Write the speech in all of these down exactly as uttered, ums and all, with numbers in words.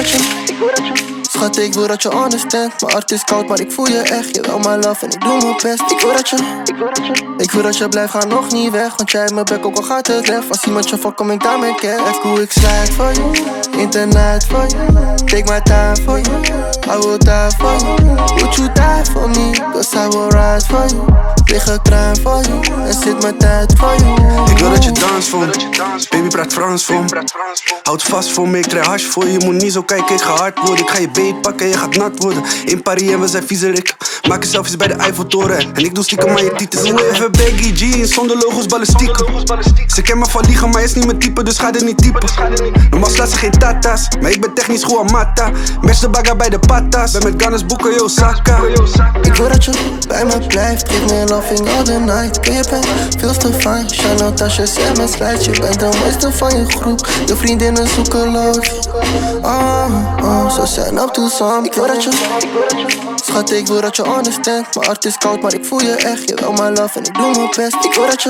dat je, schat, ik wil dat je understand. Mijn hart is koud, maar ik voel je echt. Je wil mijn love en ik doe mijn best. Ik wil dat je, ik wil dat je blijft, ga nog niet weg. Want jij hebt mijn bek, ook al gaat het lef. Als iemand je fuck, kom ik daar met cash. Echt cool, ik slide voor je, internet voor je. Take my time for you, I will die for you. Would you die for me, cause I will ride for you. Liggen crème voor you, en zit mijn tijd voor you. Ik wil dat je dans voor me, baby praat Frans voor me. Houd vast voor me, ik krijg hash voor je. Je moet niet zo kijken, ik ga hard worden. Ik ga je beet pakken, je gaat nat worden. In Paris en we zijn viezerik. Maak selfies bij de Eiffeltoren. En ik doe stiekem aan je titel. Doe even baggy jeans, zonder logos, ballistiek. Ze ken me van liegen, maar is niet mijn type, dus ga dit niet typen. Normaal slaat ze geen tata's, maar ik ben technisch goed aan matta. Match de bagger bij de patas, ben met Gunners boeken, yo Saka. Ik wil dat je bij me blijft, geef me loving all the night. Kun je bent veel te fijn, Chanel tasjes en mijn slijt. Je bent de mooiste van je groep, je vriendinnen zoeken love. Oh, oh, zo zijn up to some. Ik wil dat je, schat, ik wil dat je understand. Mijn hart is koud, maar ik voel je echt. Je wil mijn love en ik doe mijn best. Ik wil dat je,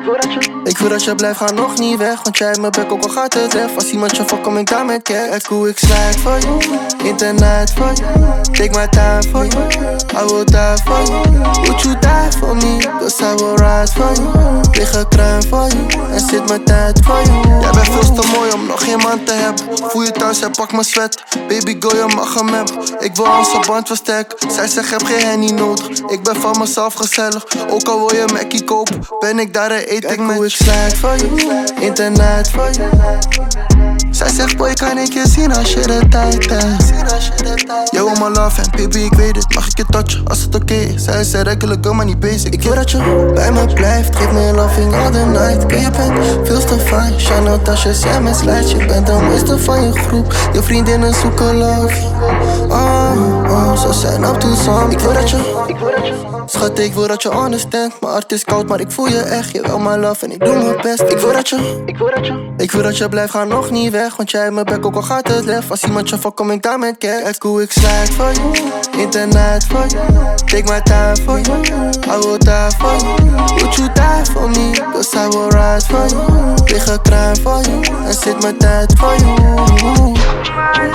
ik wil dat je blijft, ga nog niet weg. Want jij hebt mijn bek, ook al gaat het lef. Als iemand je fuck, kom ik daar met cash. Echt cool, ik slide for you, internet for you. Take my time for you, I will die for you. Would you die for me, cause I will ride for you. Liggen crème voor you, en zit mijn tijd voor you. Jij bent veel te mooi om nog geen man te hebben. Voel je thuis en pak mijn sweat. Baby girl, je mag hem hebben. Ik wil onze band versterken. Zij zegt heb geen hennie nodig. Ik ben van mezelf gezellig. Ook al wil je Mackie kopen, ben ik daar en eet ik met. Ik slide for you, internet for you. Zij zegt boy, kan ik je zien als je de tijd hebt. Jij wil mijn love en baby, ik weet het. Mag ik je touchen als het oké okay is? Zij is regular girl, maar niet basic. Ik wil dat je bij me blijft, geef me loving all the night. Kun je bent veel te fijn, Chanel tasjes en mijn slijt. Je bent de mooiste van je groep, je vriendinnen zoeken love. Oh, oh, zo zijn up to some. Ik wil dat je, schat, ik wil dat je understand. Mijn hart is koud, maar ik voel je echt. Je wil mijn love en ik doe mijn best. Ik wil dat je, ik wil dat je blijft, ga nog niet weg. Want jij hebt mijn bek, ook al gaat het lef. Als iemand je fuck, kom ik daar met cash. Echt cool, ik slide for you, internet for you. Take my time for you, I will die for you. Would you die for me, cause I will ride for you. Liggen crème voor you, en zit mijn tijd voor you.